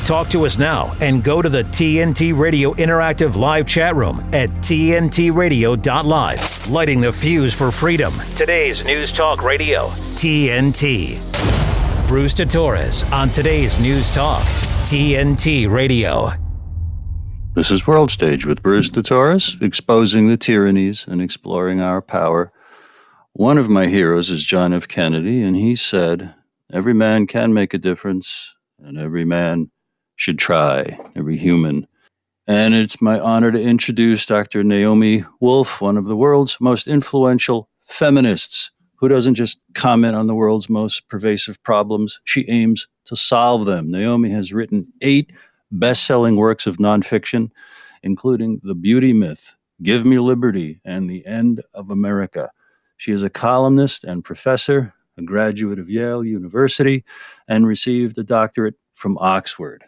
Talk to us now and go to the TNT Radio Interactive Live chat room at tntradio.live. Lighting the fuse for freedom. Today's News Talk Radio, TNT. Bruce Torres on today's News Talk, TNT Radio. This is World Stage with Bruce Torres, exposing the tyrannies and exploring our power. One of my heroes is John F. Kennedy, and he said, every man can make a difference, and every man should try, every human. And it's my honor to introduce Dr. Naomi Wolf, one of the world's most influential feminists, who doesn't just comment on the world's most pervasive problems, she aims to solve them. Naomi has written 8 best-selling works of nonfiction, including The Beauty Myth, Give Me Liberty, and The End of America. She is a columnist and professor, a graduate of Yale University, and received a doctorate from Oxford.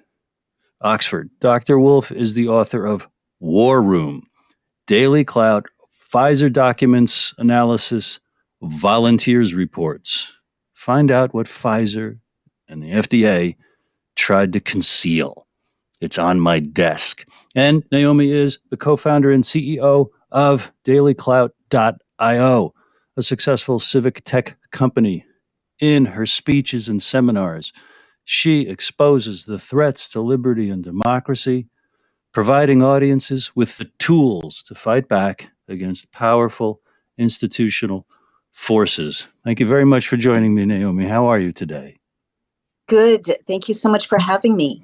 Dr. Wolf is the author of War Room, Daily Clout, Pfizer Documents Analysis, Volunteers Reports. Find out what Pfizer and the FDA tried to conceal. It's on my desk. And Naomi is the co-founder and CEO of dailyclout.io, a successful civic tech company. In her speeches and seminars, she exposes the threats to liberty and democracy, providing audiences with the tools to fight back against powerful institutional forces. Thank you very much for joining me, Naomi. How are you today? Good. Thank you so much for having me.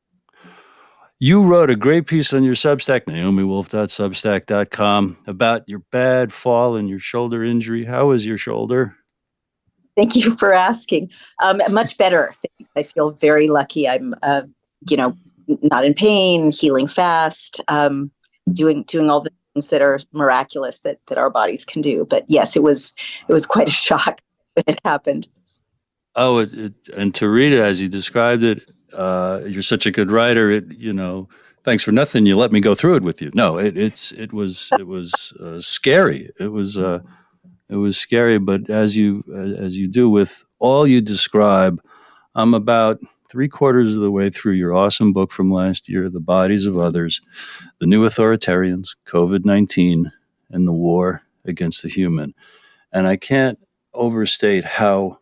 You wrote a great piece on your Substack, naomiwolf.substack.com, about your bad fall and your shoulder injury. How is your shoulder? Thank you for asking. Much better. Thanks. I feel very lucky. I'm, not in pain, healing fast, doing all the things that are miraculous that our bodies can do. But yes, it was quite a shock when it happened. Oh, and to read it as you described it, you're such a good writer. Thanks for nothing. You let me go through it with you. No, it was scary. It was scary, but as you do with all you describe, I'm about 3/4 of the way through your awesome book from last year, The Bodies of Others, The New Authoritarians, COVID-19, and the War Against the Human. And I can't overstate how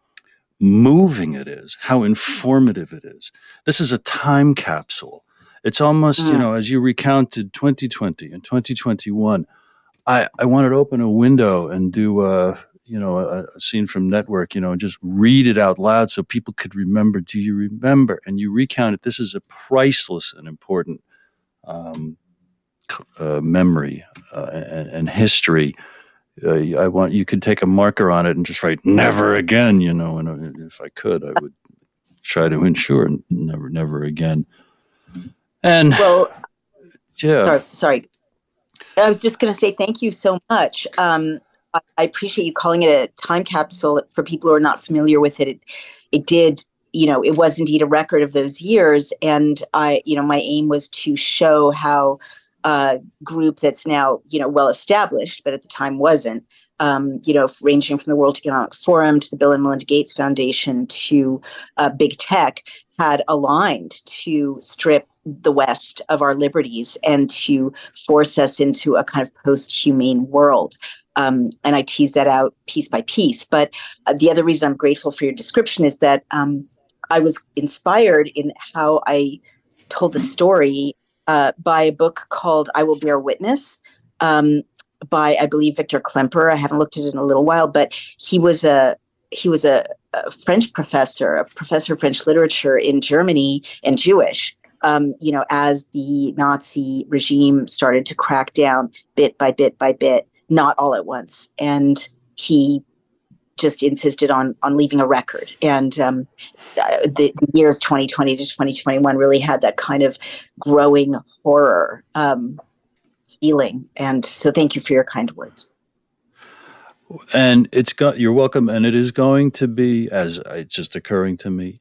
moving it is, how informative it is. This is a time capsule. It's almost, as you recounted 2020 and 2021, I wanted to open a window and do a scene from Network, and just read it out loud so people could remember. Do you remember? And you recount it. This is a priceless and important memory and history. I want you could take a marker on it and just write "never again." And if I could, I would try to ensure never again. And sorry. I was just going to say thank you so much. I appreciate you calling it a time capsule. For people who are not familiar with it, it did, it was indeed a record of those years. And my aim was to show how a group that's now, well established, but at the time wasn't, ranging from the World Economic Forum to the Bill and Melinda Gates Foundation to big tech, had aligned to strip the West of our liberties and to force us into a kind of post-humane world. And I tease that out piece by piece. But the other reason I'm grateful for your description is that I was inspired in how I told the story by a book called I Will Bear Witness by, I believe, Victor Klemperer. I haven't looked at it in a little while, but he was a French professor, a professor of French literature in Germany, and Jewish. As the Nazi regime started to crack down bit by bit by bit, not all at once. And he just insisted on leaving a record. And the years 2020 to 2021 really had that kind of growing horror feeling. And so thank you for your kind words. And you're welcome. And it is going to be, as it's just occurring to me,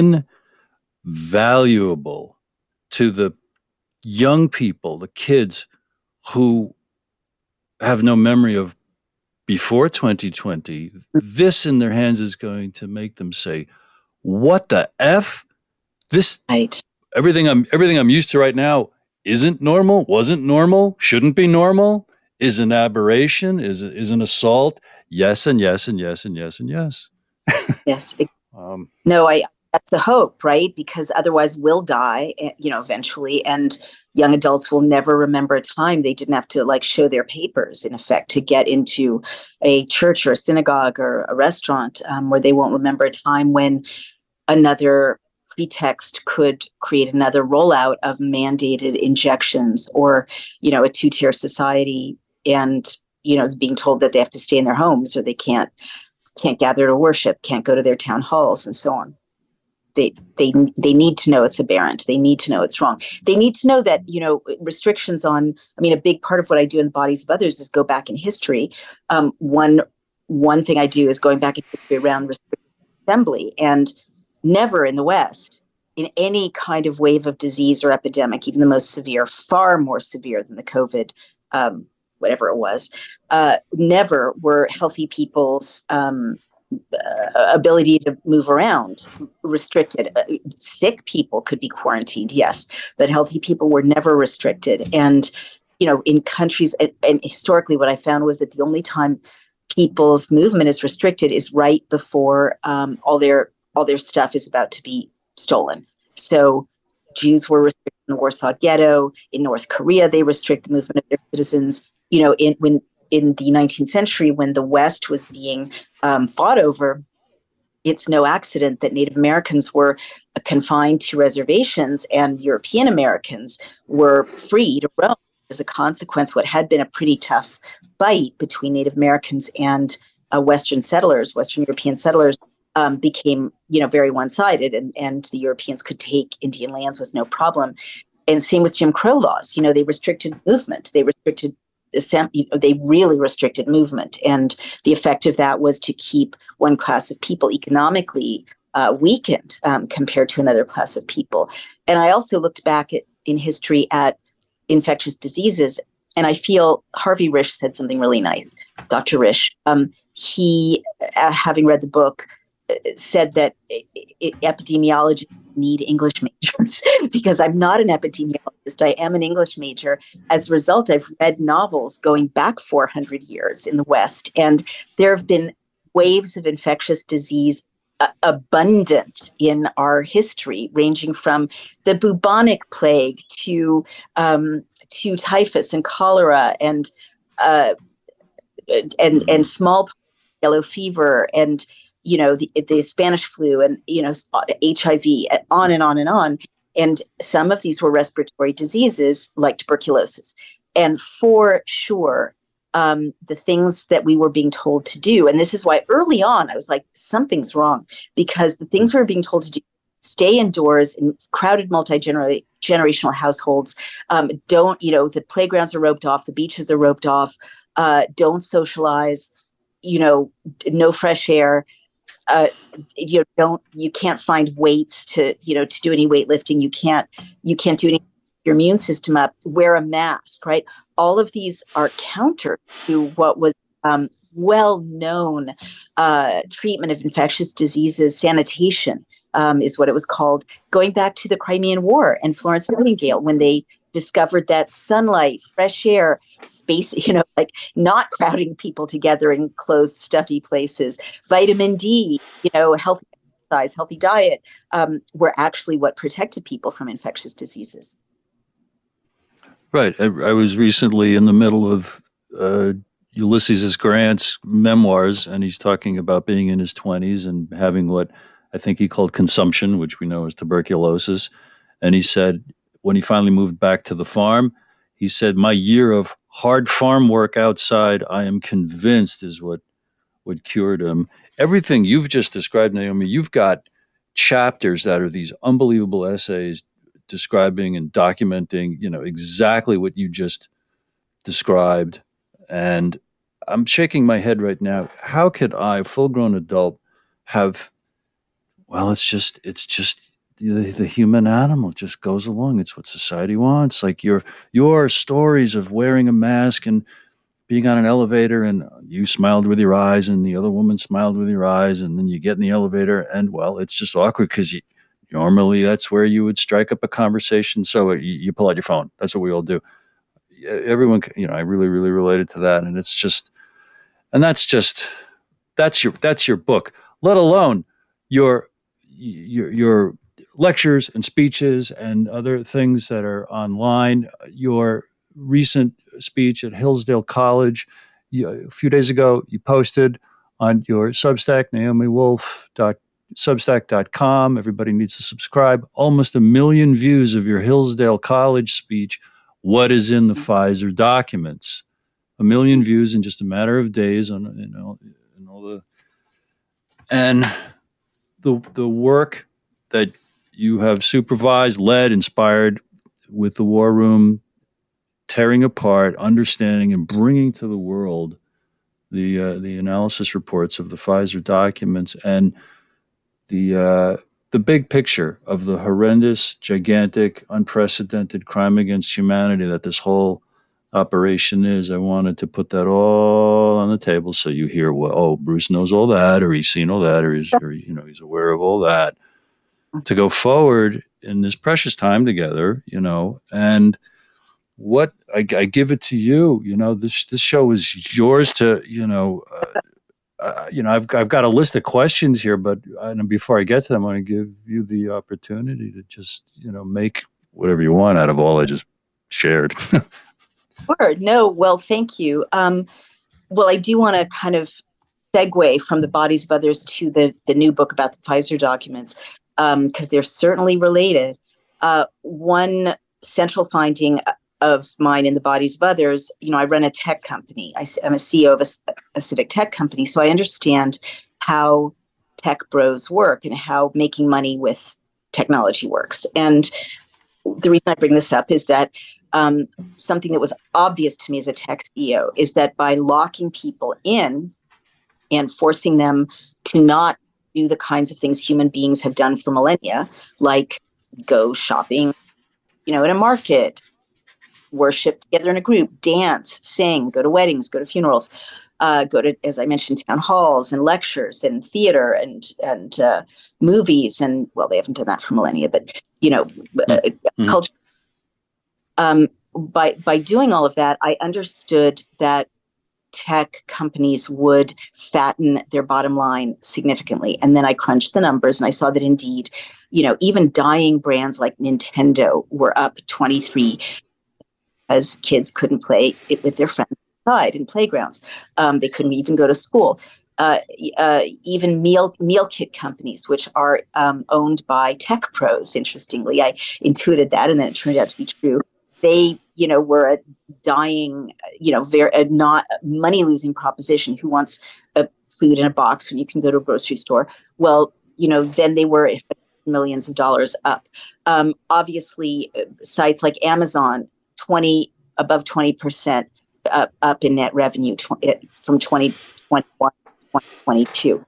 invaluable to the young people, the kids who have no memory of before 2020. This in their hands is going to make them say, what the F? This, right. everything I'm used to right now isn't normal, wasn't normal, shouldn't be normal, is an aberration, is an assault. Yes, and yes, and yes, and yes, and yes. Yes. Um, No, I that's the hope, right? Because otherwise we'll die, eventually, and young adults will never remember a time they didn't have to like show their papers, in effect, to get into a church or a synagogue or a restaurant, where they won't remember a time when another pretext could create another rollout of mandated injections, or, a two-tier society, and, being told that they have to stay in their homes, or they can't gather to worship, can't go to their town halls, and so on. They need to know it's aberrant. They need to know it's wrong. They need to know that, restrictions on, a big part of what I do in the bodies of others is go back in history. One thing I do is going back in history around restricted assembly, and never in the West, in any kind of wave of disease or epidemic, even the most severe, far more severe than the COVID, whatever it was, never were healthy people's ability to move around restricted. Sick people could be quarantined, yes, but healthy people were never restricted. And, in countries, and historically what I found was that the only time people's movement is restricted is right before all their stuff is about to be stolen. So Jews were restricted in the Warsaw Ghetto. In North Korea, they restrict the movement of their citizens. In the 19th century, when the West was being fought over, it's no accident that Native Americans were confined to reservations and European Americans were free to roam. As a consequence, what had been a pretty tough fight between Native Americans and Western European settlers, became, very one-sided, and the Europeans could take Indian lands with no problem. And same with Jim Crow laws. They restricted movement. They really restricted movement. And the effect of that was to keep one class of people economically weakened compared to another class of people. And I also looked back in history at infectious diseases, and I feel Harvey Risch said something really nice. Dr. Risch, he, having read the book, said that epidemiologists need English majors because I'm not an epidemiologist. I am an English major. As a result, I've read novels going back 400 years in the West, and there have been waves of infectious disease abundant in our history, ranging from the bubonic plague to typhus and cholera and smallpox, yellow fever, and the Spanish flu, and HIV, on and on and on. And some of these were respiratory diseases like tuberculosis. And for sure, the things that we were being told to do, and this is why early on I was like, something's wrong, because the things we were being told to do, stay indoors in crowded multi-generational households, the playgrounds are roped off, the beaches are roped off, don't socialize, no fresh air. You can't find weights to do any weightlifting. You can't do any, your immune system up, wear a mask, right? All of these are counter to what was well-known treatment of infectious diseases. Sanitation is what it was called, going back to the Crimean War and Florence Nightingale, when they discovered that sunlight, fresh air, space, like not crowding people together in closed, stuffy places, vitamin D, healthy exercise, healthy diet, were actually what protected people from infectious diseases. Right. I was recently in the middle of Ulysses S. Grant's memoirs, and he's talking about being in his 20s and having what I think he called consumption, which we know is tuberculosis. And he said, when he finally moved back to the farm, he said, my year of hard farm work outside, I am convinced, is what cured him. Everything you've just described, Naomi, you've got chapters that are these unbelievable essays describing and documenting, exactly what you just described. And I'm shaking my head right now. How could I, a full-grown adult, have, well, it's just the human animal just goes along. It's what society wants. Like your stories of wearing a mask and being on an elevator, and you smiled with your eyes and the other woman smiled with your eyes, and then you get in the elevator and, well, it's just awkward because Normally, that's where you would strike up a conversation. So you pull out your phone. That's what we all do. Everyone, I really, really related to that. And it's just, and that's your book, let alone your lectures and speeches and other things that are online. Your recent speech at Hillsdale College, a few days ago, you posted on your Substack, NaomiWolf.substack.com. Everybody needs to subscribe. Almost 1 million views of your Hillsdale College speech, What is in the Pfizer Documents. 1 million views in just a matter of days on, and the work that you have supervised, led, inspired with the War Room, tearing apart, understanding, and bringing to the world the analysis reports of the Pfizer documents and the big picture of the horrendous, gigantic, unprecedented crime against humanity that this whole operation is. I wanted to put that all on the table so you hear Bruce knows all that, or he's seen all that, or he's aware of all that. To go forward in this precious time together, and what I give it to you. This show is yours to. I've got a list of questions here, but before I get to them, I want to give you the opportunity to just make whatever you want out of all I just shared. Sure. No, well, thank you. Well, I do want to kind of segue from the bodies of others to the new book about the Pfizer documents, because they're certainly related. One central finding of mine in the bodies of others, I run a tech company. I'm a CEO of a civic tech company, so I understand how tech bros work and how making money with technology works. And the reason I bring this up is that something that was obvious to me as a tech CEO is that by locking people in and forcing them to not do the kinds of things human beings have done for millennia, like go shopping, in a market, worship together in a group, dance, sing, go to weddings, go to funerals, go to, as I mentioned, town halls and lectures and theater and movies. And well, they haven't done that for millennia, but, culture. By doing all of that, I understood that tech companies would fatten their bottom line significantly. And then I crunched the numbers and I saw that indeed, even dying brands like Nintendo were up 23 as kids couldn't play it with their friends outside in playgrounds. They couldn't even go to school. Even meal kit companies, which are owned by tech pros, interestingly, I intuited that and then it turned out to be true. They, were a dying, very not money-losing proposition. Who wants food in a box when you can go to a grocery store? Well, then they were millions of dollars up. Obviously, sites like Amazon, above 20% up in net revenue from 2021 to 2022.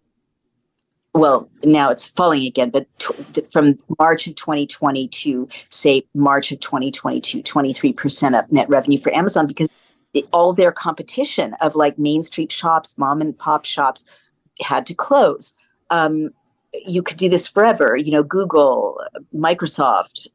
Well, now it's falling again, but from March of 2020 to, say, March of 2022, 23% up net revenue for Amazon, because all their competition of like Main Street shops, mom and pop shops had to close. You could do this forever, Google, Microsoft,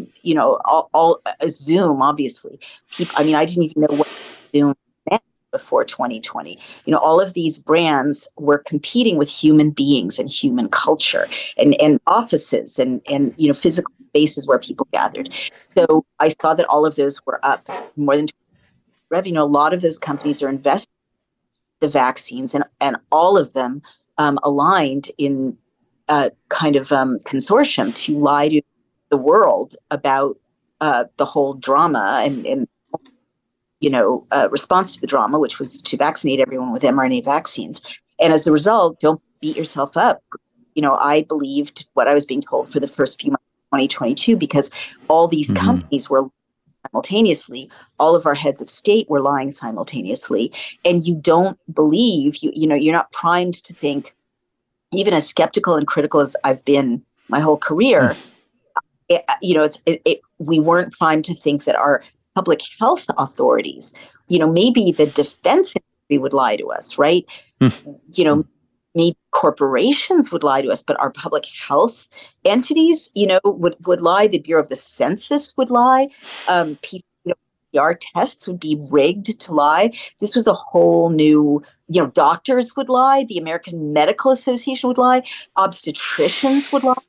all Zoom, obviously. I didn't even know what Zoom meant before 2020. All of these brands were competing with human beings and human culture and offices and physical spaces where people gathered. So I saw that all of those were up more than revenue. A lot of those companies are investing in the vaccines and all of them aligned in a kind of consortium to lie to the world about the whole drama and response to the drama, which was to vaccinate everyone with mRNA vaccines. And as a result, don't beat yourself up. I believed what I was being told for the first few months of 2022 because all these companies were simultaneously. All of our heads of state were lying simultaneously. And you don't believe, you're not primed to think, even as skeptical and critical as I've been my whole career, we weren't primed to think that our public health authorities, maybe the defense industry would lie to us, right? maybe corporations would lie to us, but our public health entities, would lie. The Bureau of the Census would lie. PCR tests would be rigged to lie. This was a whole new, doctors would lie. The American Medical Association would lie. Obstetricians would lie.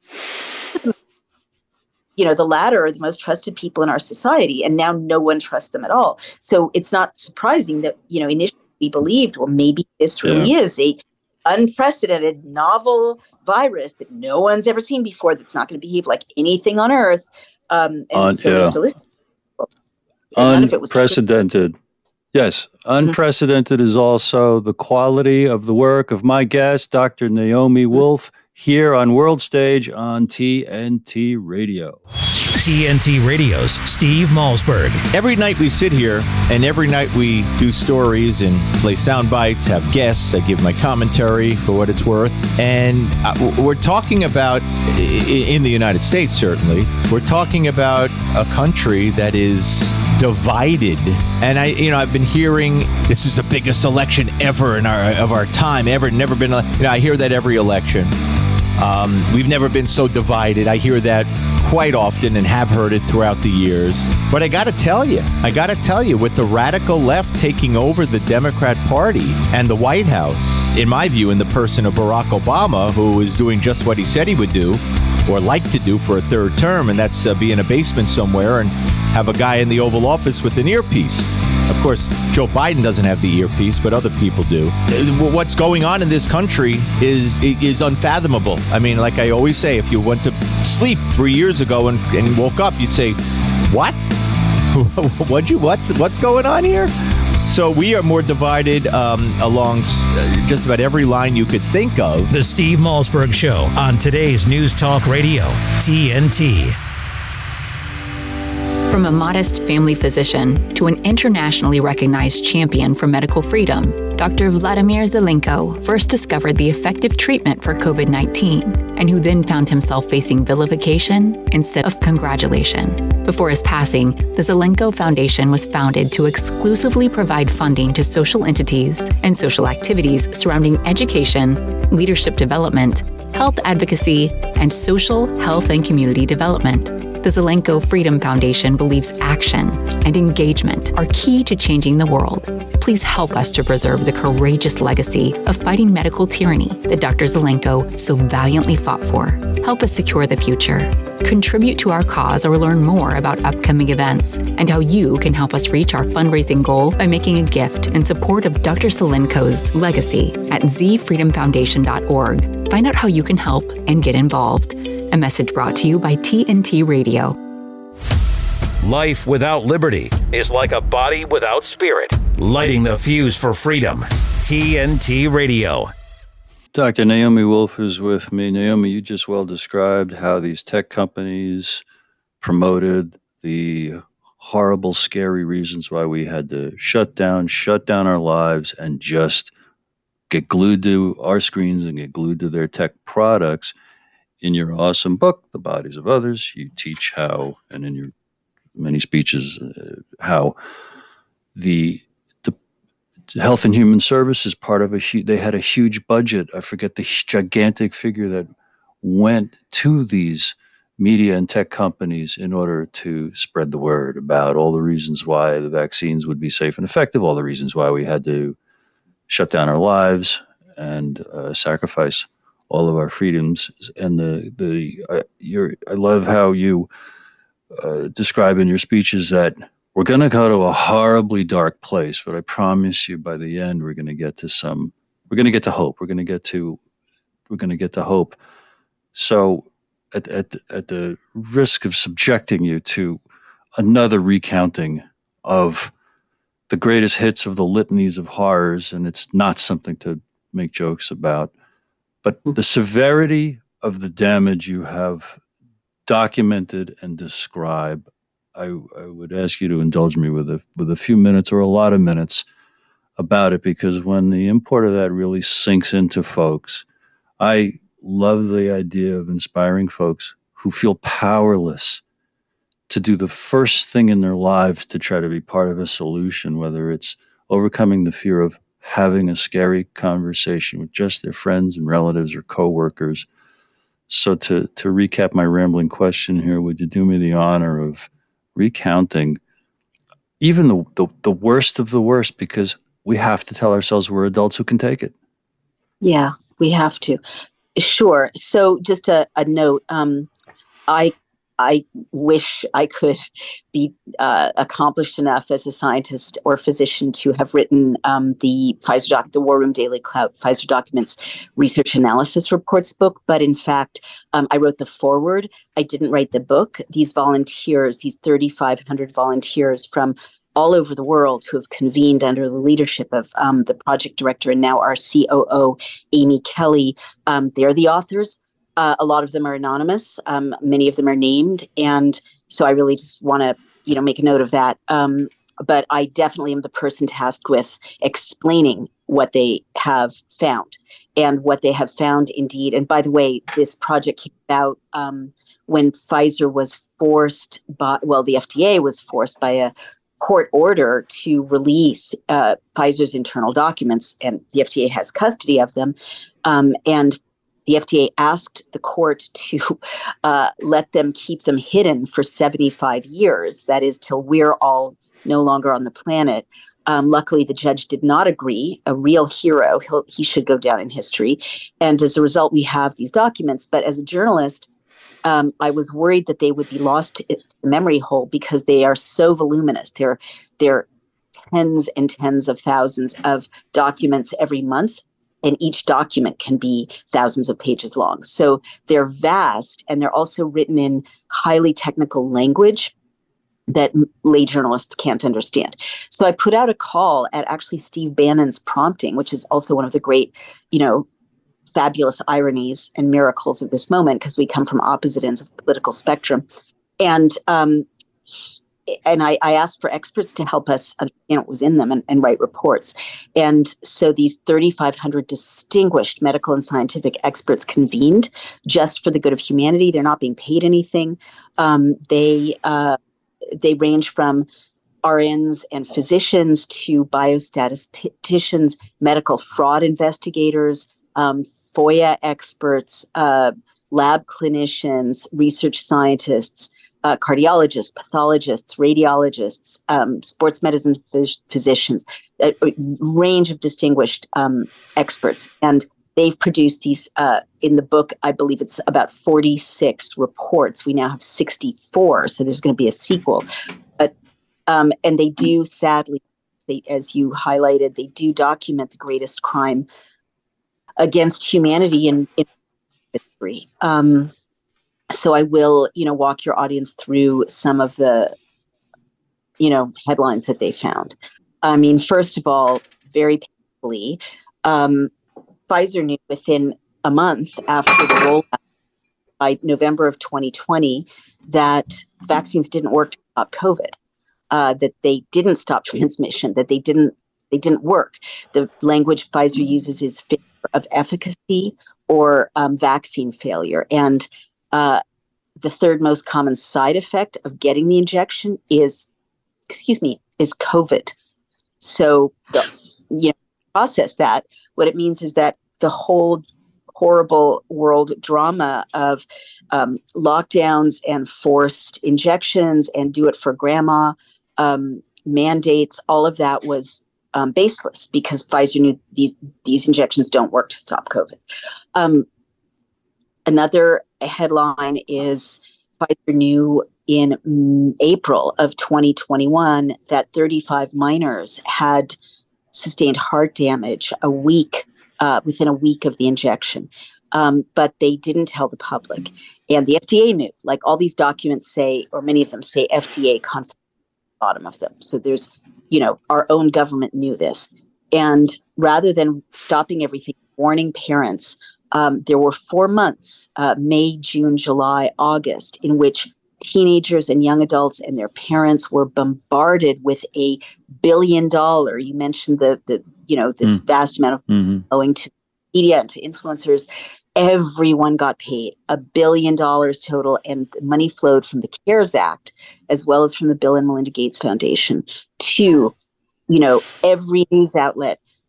The latter are the most trusted people in our society, and now no one trusts them at all. So it's not surprising that, initially we believed, well, maybe this really is a unprecedented novel virus that no one's ever seen before, that's not going to behave like anything on Earth. So we have to listen. Unprecedented. Yes. Unprecedented is also the quality of the work of my guest, Dr. Naomi Wolf, here on World Stage on TNT Radio. TNT Radio's Steve Malzberg. Every night we sit here, and every night we do stories and play sound bites, have guests. I give my commentary for what it's worth. And we're talking about, in the United States certainly, we're talking about a country that is divided. And I've been hearing this is the biggest election ever of our time, ever. Never been. I hear that every election. We've never been so divided. I hear that quite often and have heard it throughout the years. But I got to tell you, with the radical left taking over the Democrat Party and the White House, in my view, in the person of Barack Obama, who is doing just what he said he would do, or like to do for a third term, and that's be in a basement somewhere and have a guy in the Oval Office with an earpiece. Of course, Joe Biden doesn't have the earpiece, but other people do. What's going on in this country is unfathomable. I mean, like I always say, if you went to sleep 3 years ago and woke up, you'd say, "What? What's going on here?" So we are more divided along just about every line you could think of. The Steve Malzberg Show on today's News Talk Radio, TNT. From a modest family physician to an internationally recognized champion for medical freedom, Dr. Vladimir Zelenko first discovered the effective treatment for COVID-19, and who then found himself facing vilification instead of congratulation. Before his passing, the Zelenko Foundation was founded to exclusively provide funding to social entities and social activities surrounding education, leadership development, health advocacy, and social, health, and community development. The Zelenko Freedom Foundation believes action and engagement are key to changing the world. Please help us to preserve the courageous legacy of fighting medical tyranny that Dr. Zelenko so valiantly fought for. Help us secure the future. Contribute to our cause or learn more about upcoming events and how you can help us reach our fundraising goal by making a gift in support of Dr. Zelenko's legacy at zfreedomfoundation.org. Find out how you can help and get involved. A message brought to you by TNT Radio. Life without liberty is like a body without spirit. Lighting the fuse for freedom. TNT Radio. Dr. Naomi Wolf is with me. Naomi, you just well described how these tech companies promoted the horrible, scary reasons why we had to shut down our lives and just get glued to our screens and get glued to their tech products. In your awesome book, The Bodies of Others, you teach how, and in your many speeches, how the Health and Human Services part of they had a huge budget. I forget the gigantic figure that went to these media and tech companies in order to spread the word about all the reasons why the vaccines would be safe and effective, all the reasons why we had to shut down our lives and sacrifice all of our freedoms. And I love how you describe in your speeches that we're going to go to a horribly dark place, but I promise you by the end, we're going to get to hope. We're going to get to hope. So at the risk of subjecting you to another recounting of the greatest hits of the litanies of horrors, and it's not something to make jokes about, but the severity of the damage you have documented and described, I would ask you to indulge me with a few minutes or a lot of minutes about it, because when the import of that really sinks into folks, I love the idea of inspiring folks who feel powerless to do the first thing in their lives to try to be part of a solution, whether it's overcoming the fear of having a scary conversation with just their friends and relatives or coworkers. So to recap my rambling question here, would you do me the honor of recounting even the worst of the worst, because we have to tell ourselves we're adults who can take it? Yeah, we have to. Sure. So just a note, I wish I could be accomplished enough as a scientist or physician to have written the the War Room Daily Clout Pfizer Documents Research Analysis Reports book. But in fact, I wrote the foreword. I didn't write the book. These volunteers, these 3,500 volunteers from all over the world who have convened under the leadership of the project director and now our COO, Amy Kelly, they're the authors. A lot of them are anonymous. Many of them are named. And so I really just want to, make a note of that. But I definitely am the person tasked with explaining what they have found and what they have found indeed. And by the way, this project came about when Pfizer was forced the FDA was forced by a court order to release Pfizer's internal documents, and the FDA has custody of them. And the FDA asked the court to let them keep them hidden for 75 years. That is, till we're all no longer on the planet. Luckily, the judge did not agree. A real hero. He should go down in history. And as a result, we have these documents. But as a journalist, I was worried that they would be lost to the memory hole because they are so voluminous. They're tens and tens of thousands of documents every month. And each document can be thousands of pages long. So they're vast, and they're also written in highly technical language that lay journalists can't understand. So I put out a call at actually Steve Bannon's prompting, which is also one of the great, fabulous ironies and miracles of this moment, because we come from opposite ends of the political spectrum. And I asked for experts to help us understand what was in them and write reports. And so these 3,500 distinguished medical and scientific experts convened just for the good of humanity. They're not being paid anything. They range from RNs and physicians to biostatisticians, medical fraud investigators, FOIA experts, lab clinicians, research scientists, cardiologists, pathologists, radiologists, sports medicine physicians, a range of distinguished experts. And they've produced these, in the book, I believe it's about 46 reports. We now have 64, so there's going to be a sequel. But and they do, sadly, as you highlighted, they do document the greatest crime against humanity in history. So I will, walk your audience through some of the, headlines that they found. I mean, first of all, very painfully, Pfizer knew within a month after the rollout, by November of 2020, that vaccines didn't work to stop COVID, that they didn't stop transmission, that they didn't work. The language Pfizer uses is failure of efficacy or vaccine failure. And the third most common side effect of getting the injection is COVID. So process that. What it means is that the whole horrible world drama of lockdowns and forced injections and do it for grandma mandates, all of that was baseless because Pfizer knew these injections don't work to stop COVID. Another headline is Pfizer knew in April of 2021 that 35 minors had sustained heart damage within a week of the injection. But they didn't tell the public. And the FDA knew, like all these documents say, or many of them say FDA confidential at the bottom of them. So there's, our own government knew this. And rather than stopping everything, warning parents, there were 4 months, May, June, July, August, in which teenagers and young adults and their parents were bombarded with $1 billion. You mentioned this vast amount of going to media and to influencers. Everyone got paid $1 billion total, and money flowed from the CARES Act as well as from the Bill and Melinda Gates Foundation to, every news outlet,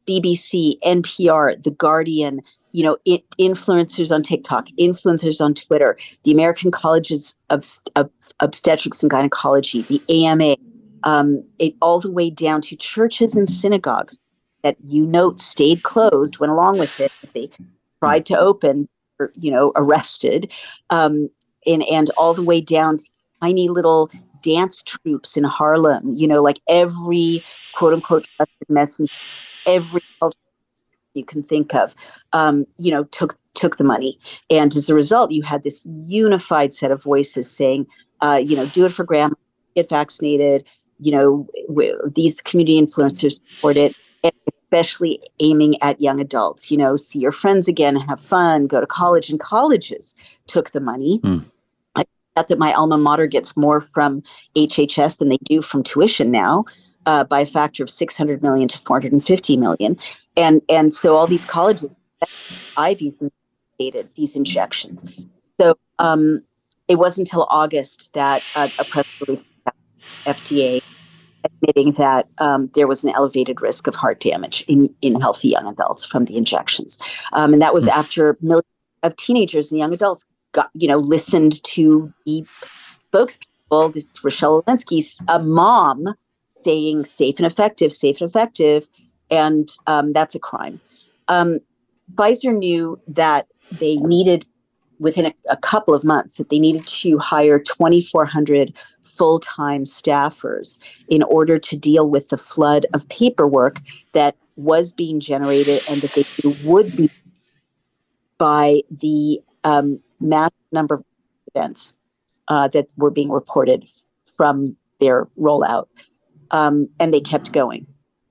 BBC, NPR, The Guardian, influencers on TikTok, influencers on Twitter, the American Colleges of Obstetrics and Gynecology, the AMA, all the way down to churches and synagogues that stayed closed, went along with it. If they tried to open, or, arrested, and all the way down to tiny little dance troupes in Harlem, like every quote unquote trusted messenger, every culture you can think of, took the money. And as a result, you had this unified set of voices saying, do it for grandma, get vaccinated, these community influencers support it, and especially aiming at young adults, see your friends again, have fun, go to college. And colleges took the money. I thought that my alma mater gets more from HHS than they do from tuition now, by a factor of 600 million to 450 million. And so all these colleges, IVs mandated these injections. So it wasn't until August that a press release from FDA admitting that there was an elevated risk of heart damage in healthy young adults from the injections. And that was after millions of teenagers and young adults listened to the spokespeople, this Rochelle Walensky's mom, saying safe and effective, and that's a crime. Pfizer knew that they needed, within a couple of months, that they needed to hire 2,400 full-time staffers in order to deal with the flood of paperwork that was being generated and that they would be by the massive number of events that were being reported from their rollout. And they kept going.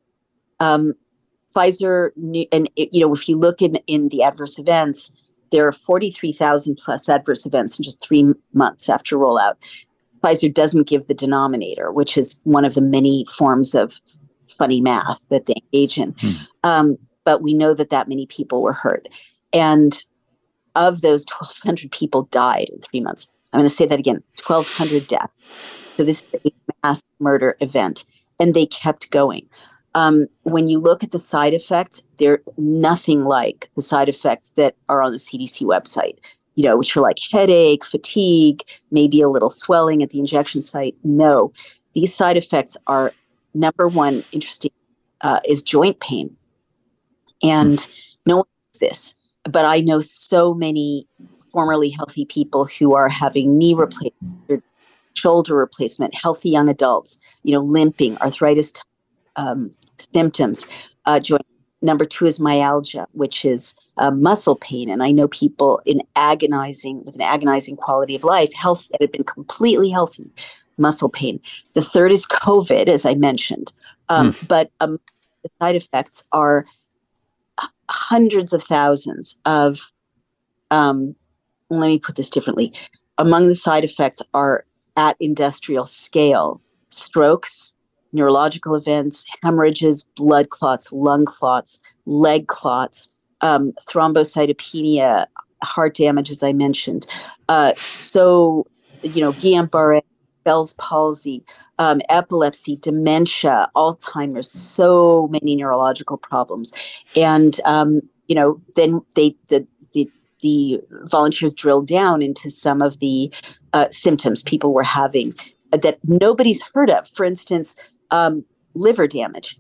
Pfizer knew, and if you look in the adverse events, there are 43,000 plus adverse events in just 3 months after rollout. Pfizer doesn't give the denominator, which is one of the many forms of funny math that they engage in. But we know that many people were hurt. And of those, 1,200 people died in 3 months. I'm going to say that again, 1,200 deaths. So this is a mass murder event. And they kept going. When you look at the side effects, they're nothing like the side effects that are on the CDC website, which are like headache, fatigue, maybe a little swelling at the injection site. No, these side effects are, number one, interesting, is joint pain. And no one knows this, but I know so many formerly healthy people who are having knee replacement, shoulder replacement, healthy young adults, limping, arthritis symptoms. Joint. Number two is myalgia, which is muscle pain. And I know people with an agonizing quality of life, health that had been completely healthy, muscle pain. The third is COVID, as I mentioned. But the side effects are hundreds of thousands of, let me put this differently. Among the side effects are at industrial scale, strokes, neurological events, hemorrhages, blood clots, lung clots, leg clots, thrombocytopenia, heart damage, as I mentioned. Guillain-Barré, Bell's palsy, epilepsy, dementia, Alzheimer's, so many neurological problems. And, then the volunteers drilled down into some of the symptoms people were having that nobody's heard of. For instance, liver damage.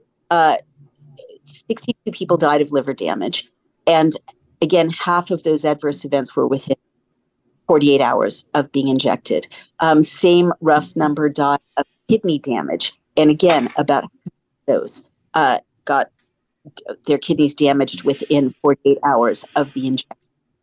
62 people died of liver damage. And again, half of those adverse events were within 48 hours of being injected. Same rough number died of kidney damage. And again, about half of those got their kidneys damaged within 48 hours of the injection.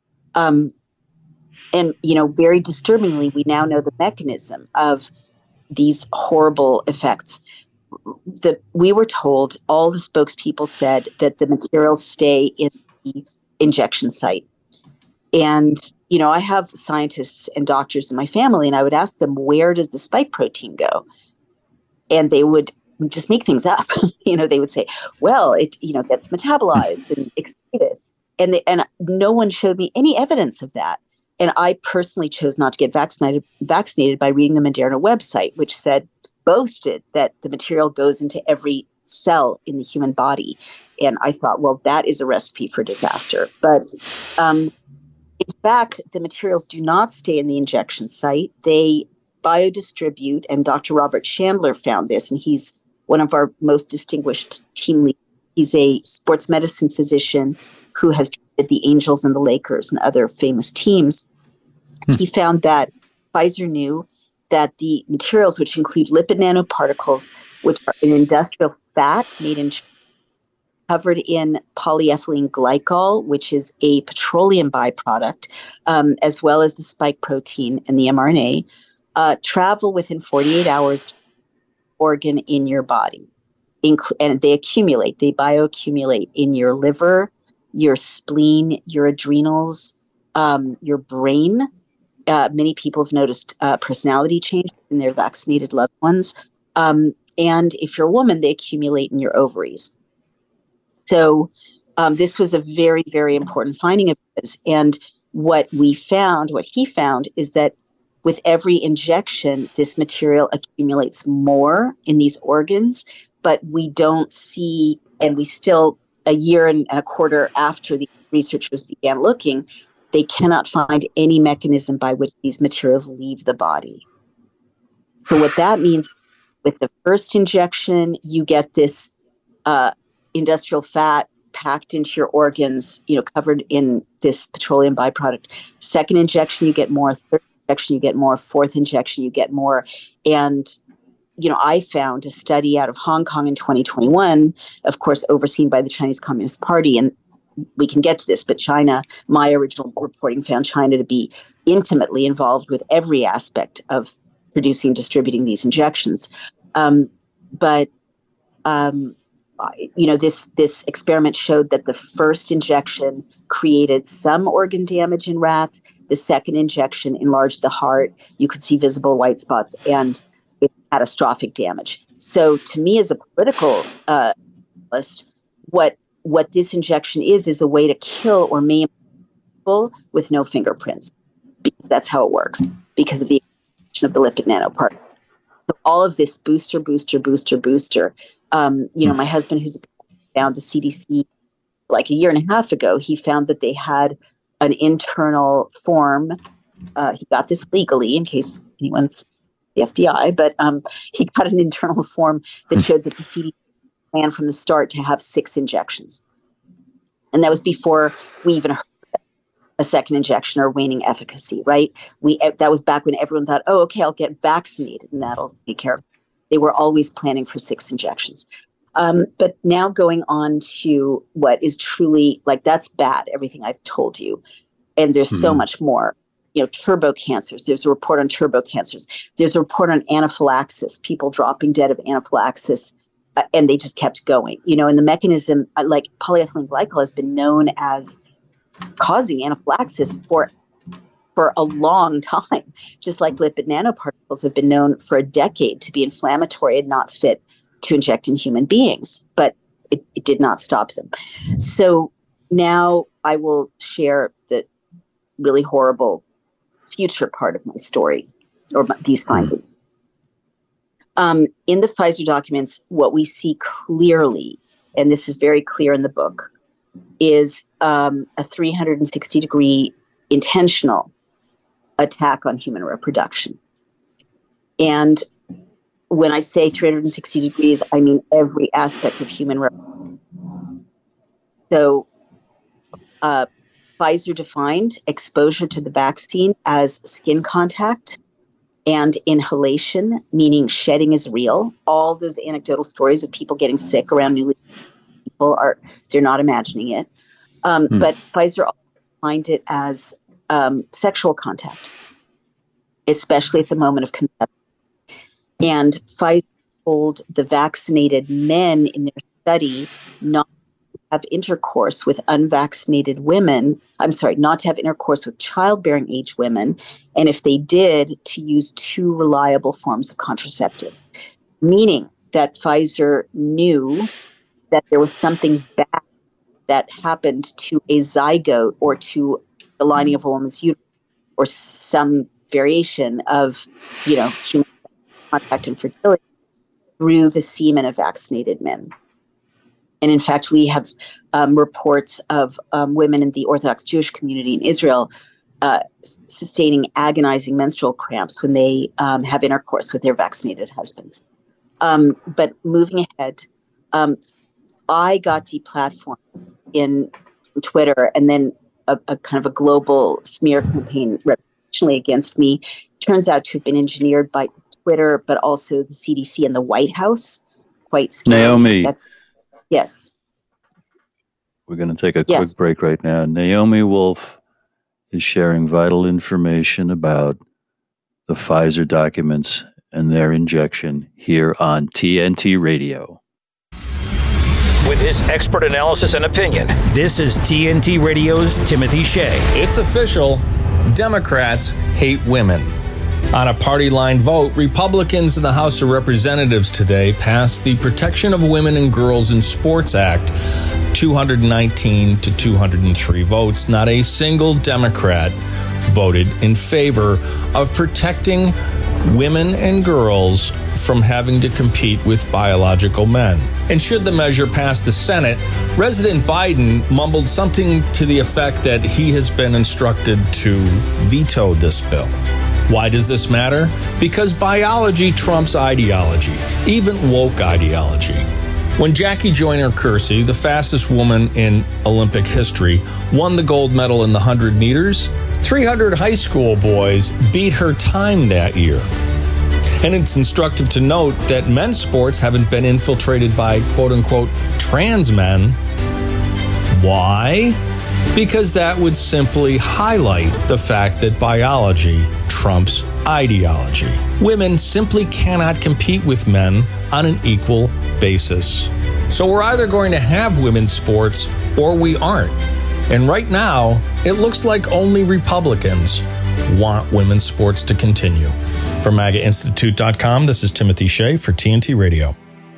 And, very disturbingly, we now know the mechanism of these horrible effects. We were told, all the spokespeople said that the materials stay in the injection site. And, I have scientists and doctors in my family, and I would ask them, where does the spike protein go? And they would just make things up. They would say, well, it, gets metabolized and excreted. And no one showed me any evidence of that. And I personally chose not to get vaccinated by reading the Moderna website, which boasted that the material goes into every cell in the human body. And I thought, well, that is a recipe for disaster. But in fact, the materials do not stay in the injection site. They biodistribute, and Dr. Robert Chandler found this, and he's one of our most distinguished team leaders. He's a sports medicine physician who has treated the Angels and the Lakers and other famous teams. He found that Pfizer knew that the materials, which include lipid nanoparticles, which are an industrial fat made in China, covered in polyethylene glycol, which is a petroleum byproduct, as well as the spike protein and the mRNA, travel within 48 hours to the organ in your body. And they accumulate, they bioaccumulate in your liver, your spleen, your adrenals, your brain. Many people have noticed personality change in their vaccinated loved ones. And if you're a woman, they accumulate in your ovaries. So this was a very, very important finding of his. And what he found is that with every injection, this material accumulates more in these organs, but we don't see, and we still, a year and a quarter after the researchers began looking, they cannot find any mechanism by which these materials leave the body. So what that means, with the first injection, you get this industrial fat packed into your organs, covered in this petroleum byproduct. Second injection, you get more. Third injection, you get more. Fourth injection, you get more. And, I found a study out of Hong Kong in 2021, of course, overseen by the Chinese Communist Party. And we can get to this, but China, my original reporting found China to be intimately involved with every aspect of producing and distributing these injections. This experiment showed that the first injection created some organ damage in rats. The second injection enlarged the heart. You could see visible white spots and catastrophic damage. So to me, as a political analyst, what this injection is a way to kill or maim people with no fingerprints. Because that's how it works, because of the action of the lipid nanoparticle. So all of this booster. My husband, who's found the CDC like a year and a half ago, he found that they had an internal form. He got this legally in case anyone's the FBI, but he got an internal form that showed that the CDC planned from the start to have 6 injections. And that was before we even heard a second injection or waning efficacy, right? That was back when everyone thought, oh, okay, I'll get vaccinated and that'll take care of it. They were always planning for 6 injections. But now going on to what is truly, that's bad, everything I've told you. And there's so much more. Turbo cancers. There's a report on turbo cancers. There's a report on anaphylaxis, people dropping dead of anaphylaxis, and they just kept going. And the mechanism, like polyethylene glycol, has been known as causing anaphylaxis for a long time, just like lipid nanoparticles have been known for a decade to be inflammatory and not fit to inject in human beings, but it did not stop them. So now I will share the really horrible future part of my story, or these findings. In the Pfizer documents, what we see clearly, and this is very clear in the book, is a 360-degree intentional attack on human reproduction. And when I say 360 degrees, I mean every aspect of human reproduction. So Pfizer defined exposure to the vaccine as skin contact and inhalation, meaning shedding is real. All those anecdotal stories of people getting sick around newly people they're not imagining it. But Pfizer also defined it as sexual contact, especially at the moment of conception. And Pfizer told the vaccinated men in their study not to have intercourse with unvaccinated women. Not to have intercourse with childbearing age women. And if they did, to use 2 reliable forms of contraceptive, meaning that Pfizer knew that there was something bad that happened to a zygote or to the lining of a woman's uterus or some variation of, human contact and fertility through the semen of vaccinated men. And in fact, we have reports of women in the Orthodox Jewish community in Israel sustaining agonizing menstrual cramps when they have intercourse with their vaccinated husbands. But moving ahead, I got deplatformed in Twitter, and then a kind of a global smear campaign reputationally against me turns out to have been engineered by Twitter, but also the CDC and the White House. Quite scary. Naomi. Yes. We're going to take a quick break right now. Naomi Wolf is sharing vital information about the Pfizer documents and their injection here on TNT Radio. With his expert analysis and opinion, this is TNT Radio's Timothy Shea. It's official. Democrats hate women. On a party line vote, Republicans in the House of Representatives today passed the Protection of Women and Girls in Sports Act, 219 to 203 votes. Not a single Democrat voted in favor of protecting women and girls from having to compete with biological men. And should the measure pass the Senate, President Biden mumbled something to the effect that he has been instructed to veto this bill. Why does this matter? Because biology trumps ideology, even woke ideology. When Jackie Joyner-Kersee, the fastest woman in Olympic history, won the gold medal in the 100 meters, 300 high school boys beat her time that year. And it's instructive to note that men's sports haven't been infiltrated by quote-unquote trans men. Why? Because that would simply highlight the fact that biology trumps ideology. Women simply cannot compete with men on an equal basis. So we're either going to have women's sports or we aren't. And right now, it looks like only Republicans want women's sports to continue. From MAGAInstitute.com, this is Timothy Shea for TNT Radio.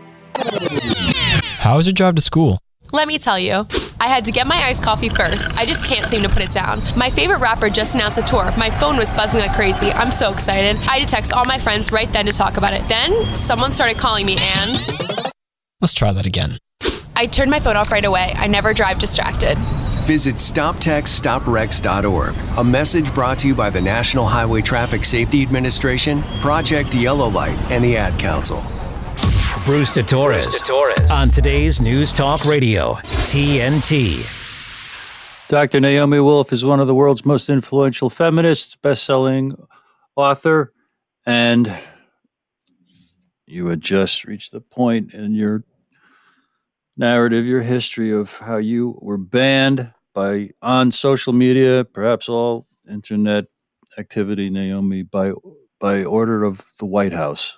How was your drive to school? Let me tell you, I had to get my iced coffee first. I just can't seem to put it down. My favorite rapper just announced a tour. My phone was buzzing like crazy. I'm so excited. I had to text all my friends right then to talk about it. Then someone started calling me and... Let's try that again. I turned my phone off right away. I never drive distracted. Visit StopTextStopWrecks.org. A message brought to you by the National Highway Traffic Safety Administration, Project Yellow Light, and the Ad Council. Bruce Torres on today's News Talk Radio, TNT. Dr. Naomi Wolf is one of the world's most influential feminists, best-selling author, and you had just reached the point in your narrative, your history of how you were banned on social media, perhaps all internet activity, Naomi, by order of the White House.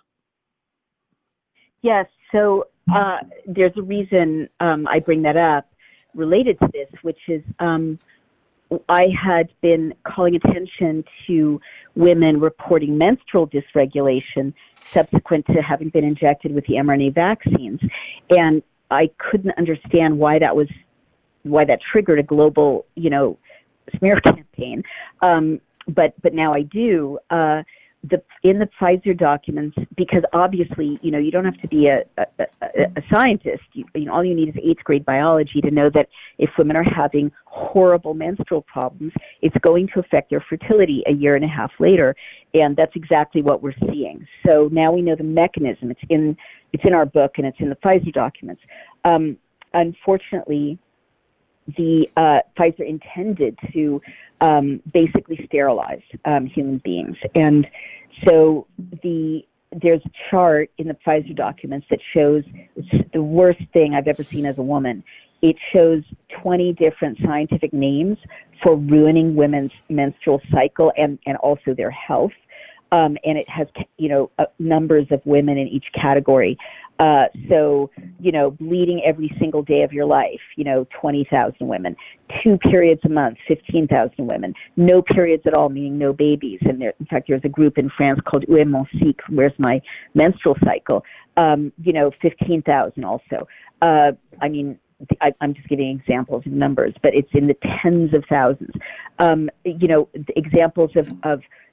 Yes, so there's a reason I bring that up related to this, which is I had been calling attention to women reporting menstrual dysregulation subsequent to having been injected with the mRNA vaccines. And I couldn't understand why that triggered a global, smear campaign. But now I do. In the Pfizer documents, because obviously, you don't have to be a scientist. All you need is 8th grade biology to know that if women are having horrible menstrual problems, it's going to affect their fertility a year and a half later, and that's exactly what we're seeing. So now we know the mechanism. It's in our book and it's in the Pfizer documents. Unfortunately, the Pfizer intended to basically sterilize human beings. And so there's a chart in the Pfizer documents that shows the worst thing I've ever seen as a woman. It shows 20 different scientific names for ruining women's menstrual cycle and also their health. And it has, numbers of women in each category. So, bleeding every single day of your life, 20,000 women, 2 periods a month, 15,000 women, no periods at all, meaning no babies. And in fact, there's a group in France called Où est mon cycle? Where's my menstrual cycle? 15,000 also. I'm just giving examples of numbers, but it's in the tens of thousands. Examples of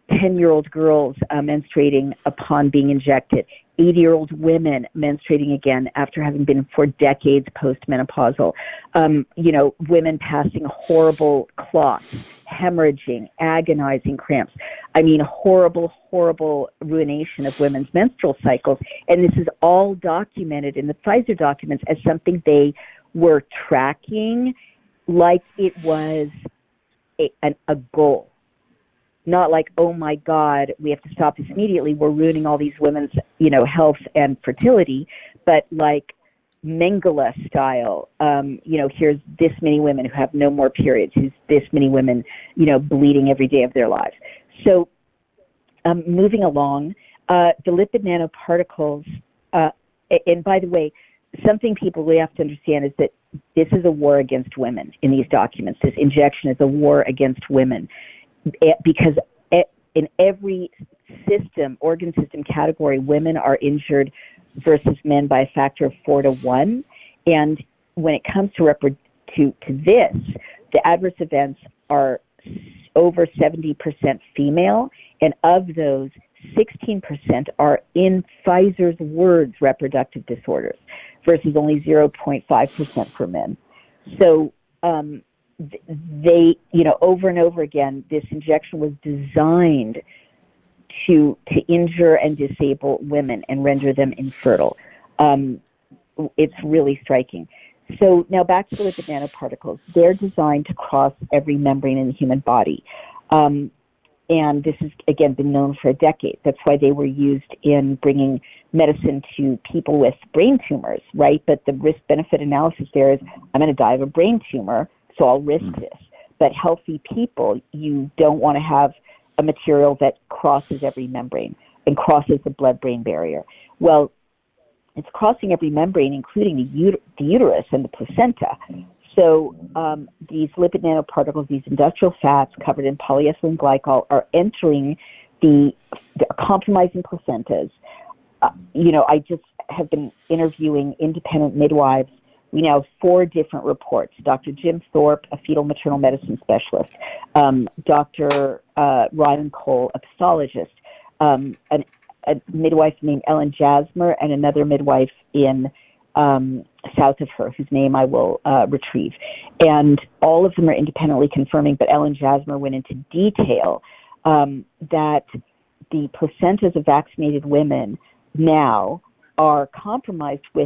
10-year-old girls menstruating upon being injected, 80-year-old women menstruating again after having been for decades postmenopausal, women passing horrible clots, hemorrhaging, agonizing cramps. I mean, horrible, horrible ruination of women's menstrual cycles. And this is all documented in the Pfizer documents as something they were tracking like it was a goal. Not like, oh my God, we have to stop this immediately. We're ruining all these women's, health and fertility. But like Mengele style, here's this many women who have no more periods. Here's this many women, bleeding every day of their lives. So moving along, the lipid nanoparticles, and by the way, something people really have to understand is that this is a war against women in these documents. This injection is a war against women. Because in every organ system category, women are injured versus men by a factor of 4 to 1. And when it comes to this, the adverse events are over 70% female, and of those, 16% are, in Pfizer's words, reproductive disorders, versus only 0.5% for men. So, they, over and over again, this injection was designed to injure and disable women and render them infertile. It's really striking. So now back to the lipid nanoparticles. They're designed to cross every membrane in the human body. And this has, again, been known for a decade. That's why they were used in bringing medicine to people with brain tumors, right? But the risk-benefit analysis there is, I'm going to die of a brain tumor, so I'll risk this. But healthy people, you don't want to have a material that crosses every membrane and crosses the blood-brain barrier. Well, it's crossing every membrane, including the uterus and the placenta. So these lipid nanoparticles, these industrial fats covered in polyethylene glycol, are entering the compromising placentas. I just have been interviewing independent midwives. We now have 4 different reports. Dr. Jim Thorpe, a fetal maternal medicine specialist, Dr. Ryan Cole, a pathologist, a midwife named Ellen Jasmer, and another midwife in south of her, whose name I will retrieve. And all of them are independently confirming, but Ellen Jasmer went into detail that the placentas of vaccinated women now are compromised with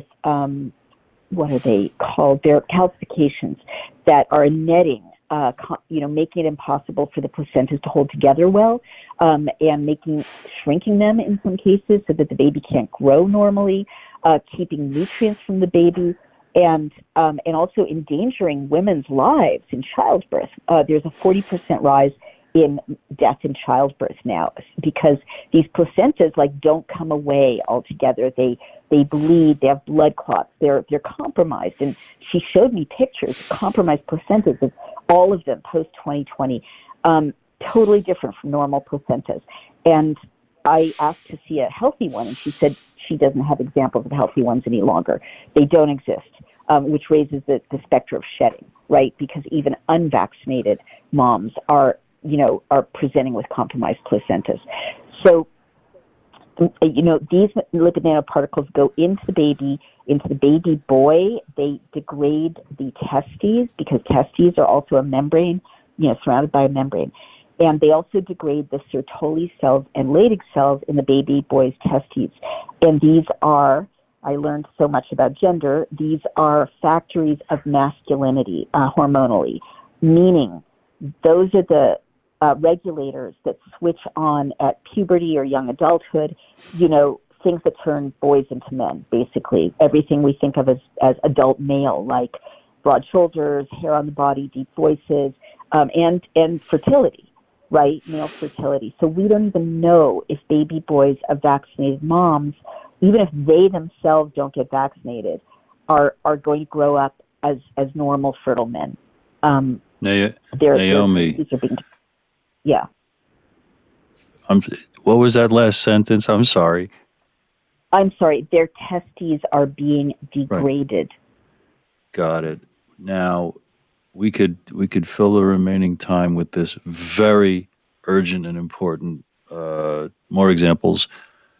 what are they called? They're calcifications that are netting, making it impossible for the placentas to hold together well, and shrinking them in some cases so that the baby can't grow normally, keeping nutrients from the baby, and also endangering women's lives in childbirth. There's a 40% rise in death in childbirth now because these placentas don't come away altogether. They bleed, they have blood clots, they're compromised. And she showed me pictures of compromised placentas of all of them post-2020, totally different from normal placentas. And I asked to see a healthy one, and she said she doesn't have examples of healthy ones any longer. They don't exist, which raises the specter of shedding, right? Because even unvaccinated moms are presenting with compromised placentas. So, these lipid nanoparticles go into the baby boy. They degrade the testes because testes are also a membrane, surrounded by a membrane. And they also degrade the Sertoli cells and Leydig cells in the baby boy's testes. And these are, I learned so much about gender, these are factories of masculinity hormonally, meaning those are the regulators that switch on at puberty or young adulthood, things that turn boys into men, basically. Everything we think of as adult male, like broad shoulders, hair on the body, deep voices, and fertility, right? Male fertility. So we don't even know if baby boys of vaccinated moms, even if they themselves don't get vaccinated, are going to grow up as normal fertile men. Naomi. Yeah. What was that last sentence? I'm sorry. I'm sorry. Their testes are being degraded. Right. Got it. Now, we could fill the remaining time with this very urgent and important more examples.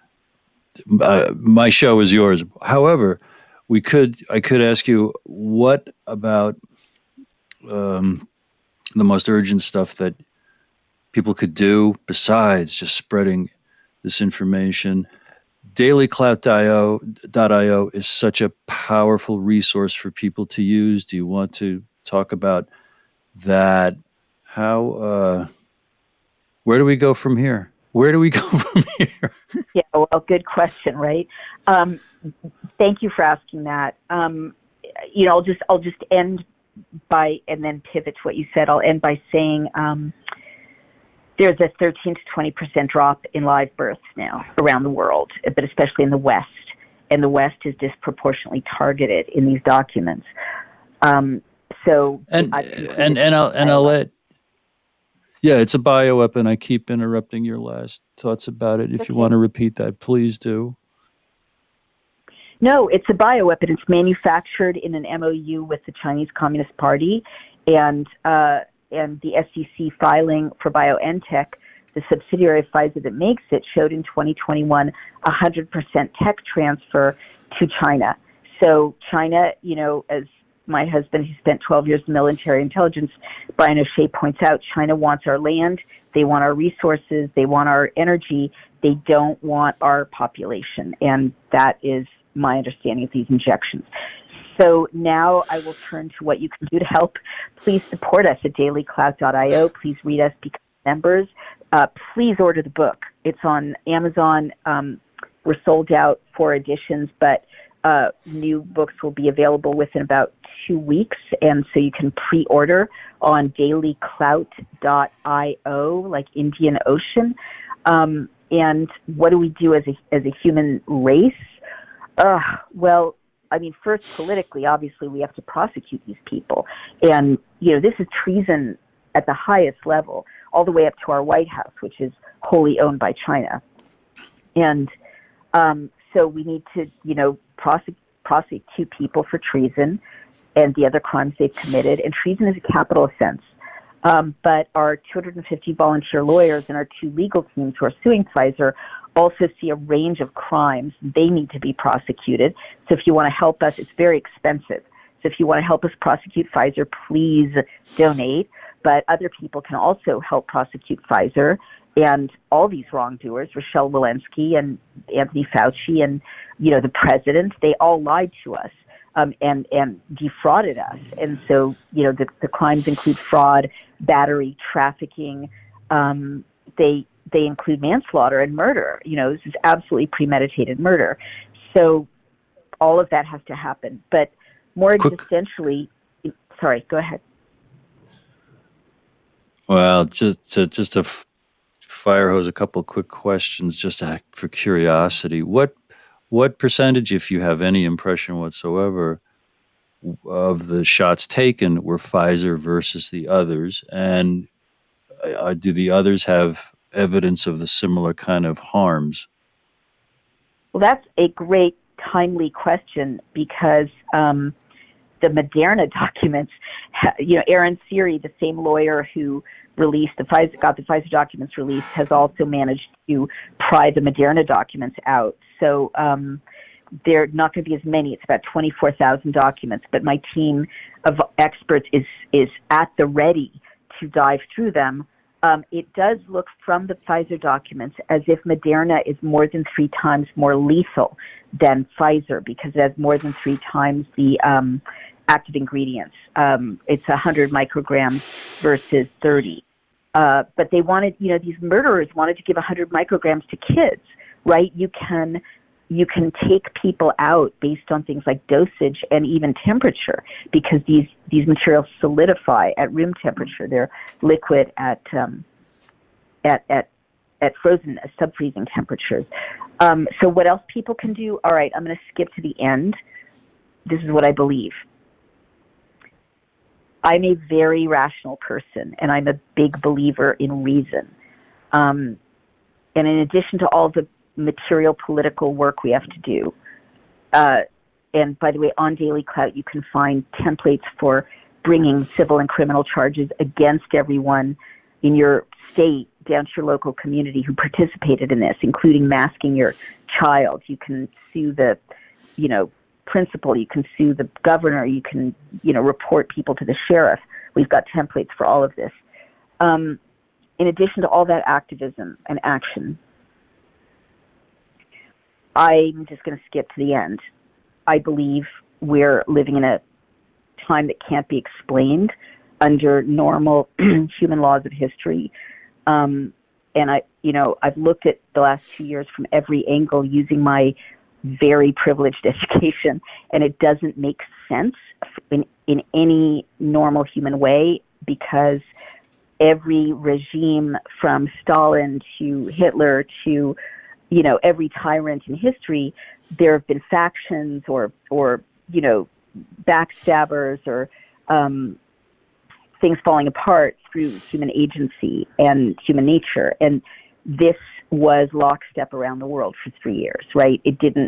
My show is yours. However, I could ask you, what about the most urgent stuff that people could do besides just spreading this information? DailyClout.io is such a powerful resource for people to use. Do you want to talk about that? How? Where do we go from here? Where do we go from here? Yeah, well, good question, right? Thank you for asking that. I'll just end by, and then pivot to what you said. I'll end by saying there's a 13 to 20% drop in live births now around the world, but especially in the West. And the West is disproportionately targeted in these documents. I'll let. Yeah, it's a bioweapon. I keep interrupting your last thoughts about it. If you want to repeat that, please do. No, it's a bioweapon. It's manufactured in an MOU with the Chinese Communist Party, and the SEC filing for BioNTech, the subsidiary of Pfizer that makes it, showed in 2021 100% tech transfer to China. So China, as my husband, who spent 12 years in military intelligence, Brian O'Shea, points out, China wants our land, they want our resources, they want our energy, they don't want our population. And that is my understanding of these injections. So now I will turn to what you can do to help. Please support us at dailyclout.io. Please read us, become members. Please order the book. It's on Amazon. We're sold out for editions, but new books will be available within about 2 weeks, and so you can pre-order on dailyclout.io, like Indian Ocean. And what do we do as a human race? Well, I mean, first, politically, obviously, we have to prosecute these people. And, this is treason at the highest level, all the way up to our White House, which is wholly owned by China. And so we need to, prosecute people for treason and the other crimes they've committed. And treason is a capital offense. But our 250 volunteer lawyers and our 2 legal teams who are suing Pfizer also see a range of crimes they need to be prosecuted. So if you want to help us, it's very expensive. So if you want to help us prosecute Pfizer, please donate. But other people can also help prosecute Pfizer and all these wrongdoers, Rochelle Walensky and Anthony Fauci and, the president. They all lied to us and defrauded us. And so, the crimes include fraud, battery, trafficking. They include manslaughter and murder. This is absolutely premeditated murder. So all of that has to happen. But more existentially, sorry, go ahead. Well, just to fire hose a couple of quick questions, just for curiosity. What percentage, if you have any impression whatsoever, of the shots taken were Pfizer versus the others? And do the others have evidence of the similar kind of harms? Well, that's a great, timely question because the Moderna documents, Aaron Siri, the same lawyer who got the Pfizer documents released, has also managed to pry the Moderna documents out. So they're not going to be as many. It's about 24,000 documents, but my team of experts is at the ready to dive through them. It does look from the Pfizer documents as if Moderna is more than 3 times more lethal than Pfizer because it has more than 3 times the active ingredients. It's 100 micrograms versus 30. But they wanted, these murderers wanted to give 100 micrograms to kids, right? You can take people out based on things like dosage and even temperature because these materials solidify at room temperature. They're liquid at frozen, sub-freezing temperatures. So what else people can do? All right, I'm going to skip to the end. This is what I believe. I'm a very rational person, and I'm a big believer in reason. And in addition to all the material political work we have to do, and by the way, on Daily Clout, you can find templates for bringing civil and criminal charges against everyone in your state down to your local community who participated in this, including masking your child. You can sue the, principal. You can sue the governor. You can, report people to the sheriff. We've got templates for all of this. In addition to all that activism and action, I'm just going to skip to the end. I believe we're living in a time that can't be explained under normal human laws of history. And I've looked at the last 2 years from every angle using my very privileged education, and it doesn't make sense in any normal human way, because every regime from Stalin to Hitler to, every tyrant in history, there have been factions or backstabbers or things falling apart through human agency and human nature. And this was lockstep around the world for 3 years, right?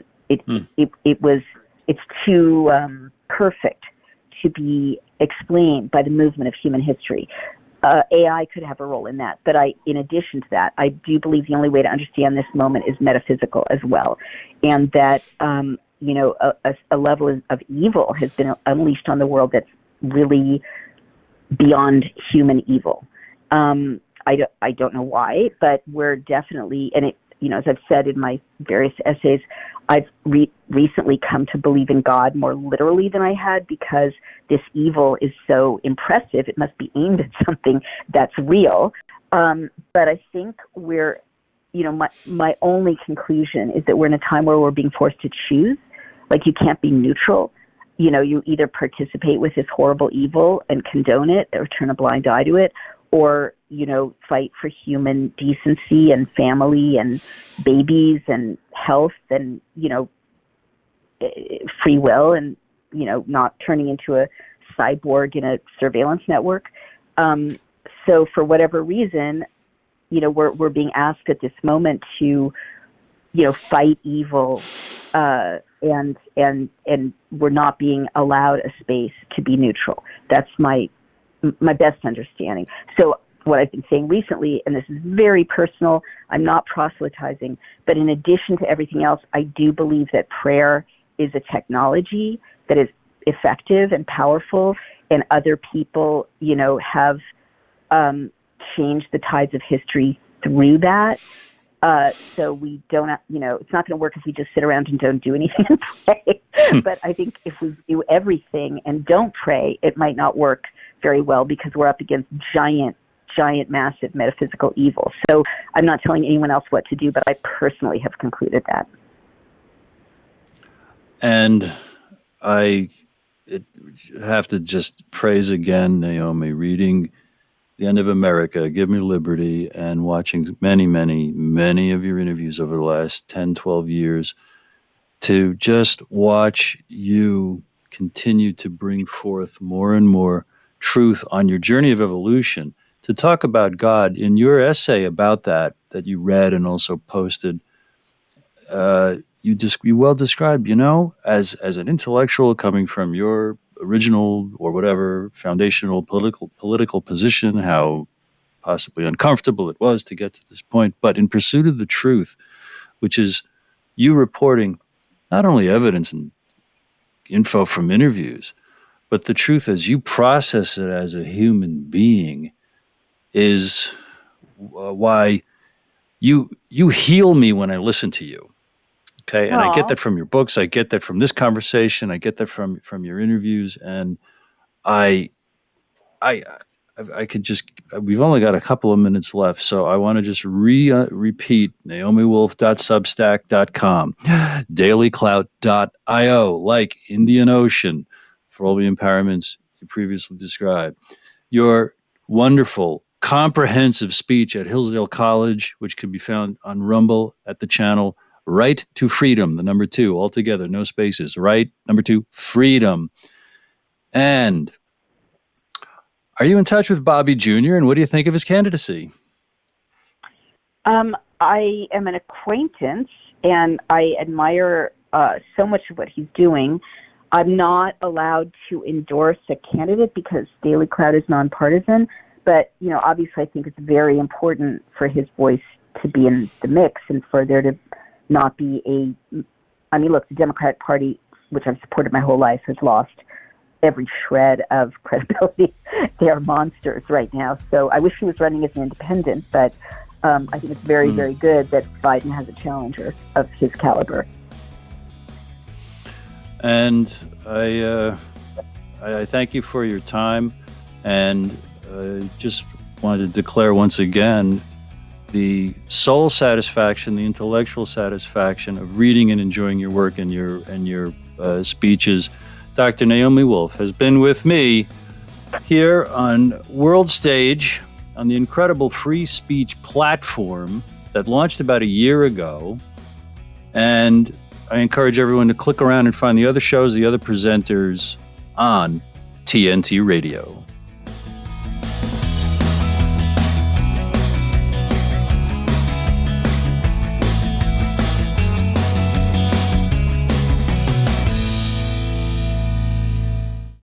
It's too perfect to be explained by the movement of human history. AI could have a role in that, but in addition to that, I do believe the only way to understand this moment is metaphysical as well, and that a level of evil has been unleashed on the world that's really beyond human evil. I don't know why, but we're definitely, and as I've said in my various essays, I've recently come to believe in God more literally than I had, because this evil is so impressive. It must be aimed at something that's real. But I think we're, my only conclusion is that we're in a time where we're being forced to choose. Like, you can't be neutral. You either participate with this horrible evil and condone it or turn a blind eye to it, or, fight for human decency and family and babies and health and, free will and, not turning into a cyborg in a surveillance network. So for whatever reason, we're being asked at this moment to, fight evil, and we're not being allowed a space to be neutral. That's my best understanding. So what I've been saying recently, and this is very personal, I'm not proselytizing, but in addition to everything else, I do believe that prayer is a technology that is effective and powerful, and other people, have changed the tides of history through that. So we don't, it's not going to work if we just sit around and don't do anything and pray. But I think if we do everything and don't pray, it might not work very well, because we're up against giant, massive metaphysical evil. So I'm not telling anyone else what to do, but I personally have concluded that. And I have to just praise again, Naomi, reading The End of America, Give Me Liberty, and watching many, many, many of your interviews over the last 10, 12 years, to just watch you continue to bring forth more and more truth on your journey of evolution. To talk about God, in your essay about that you read and also posted, you well described, as an intellectual coming from your original or whatever foundational political position, how possibly uncomfortable it was to get to this point, but in pursuit of the truth, which is you reporting not only evidence and info from interviews, but the truth as you process it as a human being, is why you heal me when I listen to you. Okay, and I get that from your books. I get that from this conversation. I get that from your interviews, and I could just. We've only got a couple of minutes left, so I want to just repeat: NaomiWolf.substack.com, DailyClout.io, like Indian Ocean, for all the empowerments you previously described. Your wonderful, comprehensive speech at Hillsdale College, which can be found on Rumble at the channel Right to Freedom, the number 2, all together, no spaces. Right, number 2, Freedom. And are you in touch with Bobby Jr., and what do you think of his candidacy? I am an acquaintance, and I admire so much of what he's doing. I'm not allowed to endorse a candidate because Daily Clout is nonpartisan, But, obviously I think it's very important for his voice to be in the mix and for there to not be look, the Democratic Party, which I've supported my whole life, has lost every shred of credibility. They are monsters right now. So I wish he was running as an independent, but I think it's very, very good that Biden has a challenger of his caliber. And I thank you for your time, and just wanted to declare once again the soul satisfaction, the intellectual satisfaction of reading and enjoying your work and your speeches. Dr. Naomi Wolf has been with me here on World Stage on the incredible free speech platform that launched about a year ago. And I encourage everyone to click around and find the other shows, the other presenters on TNT Radio.